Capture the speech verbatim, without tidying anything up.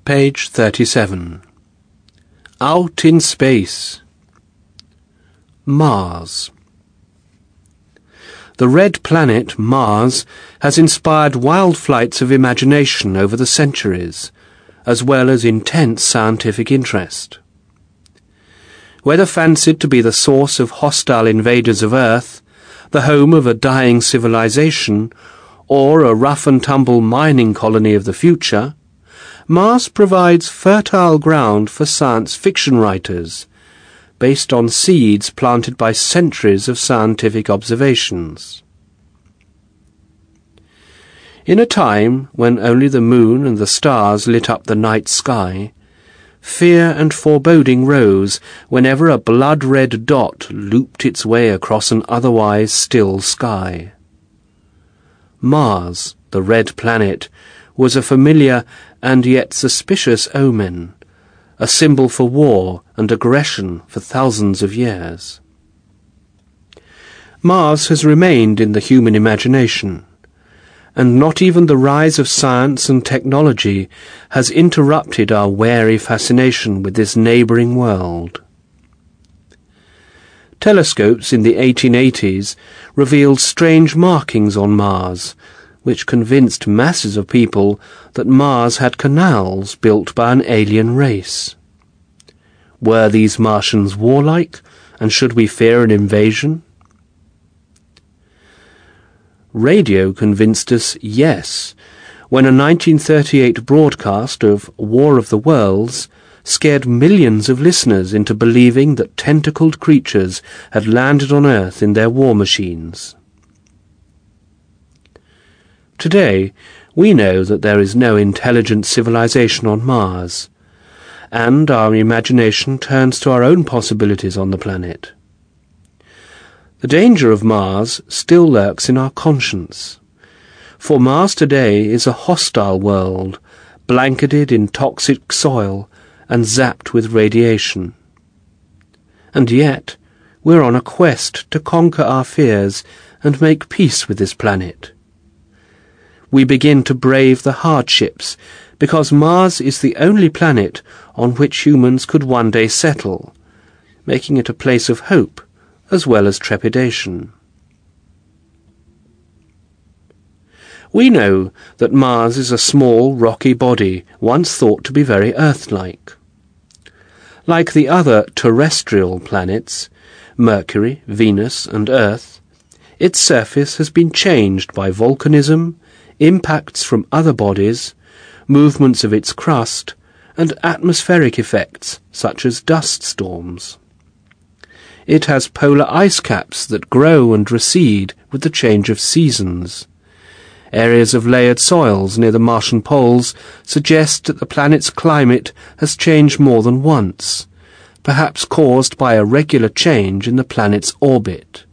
Page thirty-seven. Out in Space. Mars. The red planet, Mars, has inspired wild flights of imagination over the centuries, as well as intense scientific interest. Whether fancied to be the source of hostile invaders of Earth, the home of a dying civilization, or a rough-and-tumble mining colony of the future, Mars provides fertile ground for science fiction writers, based on seeds planted by centuries of scientific observations. In a time when only the moon and the stars lit up the night sky, fear and foreboding rose whenever a blood-red dot looped its way across an otherwise still sky. Mars, the red planet, was a familiar and yet suspicious omen, a symbol for war and aggression for thousands of years. Mars has remained in the human imagination, and not even the rise of science and technology has interrupted our wary fascination with this neighbouring world. Telescopes in the eighteen eighties revealed strange markings on Mars, which convinced masses of people that Mars had canals built by an alien race. Were these Martians warlike, and should we fear an invasion? Radio convinced us yes, when a nineteen thirty-eight broadcast of War of the Worlds scared millions of listeners into believing that tentacled creatures had landed on Earth in their war machines. Today, we know that there is no intelligent civilization on Mars, and our imagination turns to our own possibilities on the planet. The danger of Mars still lurks in our conscience, for Mars today is a hostile world, blanketed in toxic soil and zapped with radiation. And yet, we're on a quest to conquer our fears and make peace with this planet. We begin to brave the hardships because Mars is the only planet on which humans could one day settle, making it a place of hope as well as trepidation. We know that Mars is a small, rocky body once thought to be very Earth-like. Like the other terrestrial planets, Mercury, Venus, and Earth, its surface has been changed by volcanism, impacts from other bodies, movements of its crust, and atmospheric effects such as dust storms. It has polar ice caps that grow and recede with the change of seasons. Areas of layered soils near the Martian poles suggest that the planet's climate has changed more than once, perhaps caused by a regular change in the planet's orbit.